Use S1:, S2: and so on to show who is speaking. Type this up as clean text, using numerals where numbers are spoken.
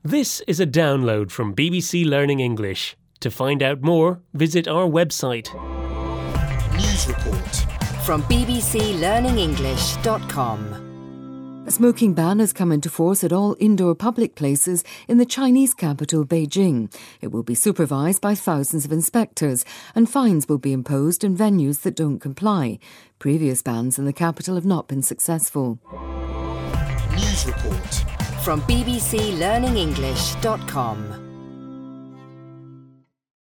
S1: This is a download from BBC Learning English. To find out more, visit our website.
S2: News report
S3: from bbclearningenglish.com.
S4: A smoking ban has come into force at all indoor public places in the Chinese capital, Beijing. It will be supervised by thousands of inspectors, and fines will be imposed in venues that don't comply. Previous bans in the capital have not been successful.
S2: News report
S3: from bbclearningenglish.com.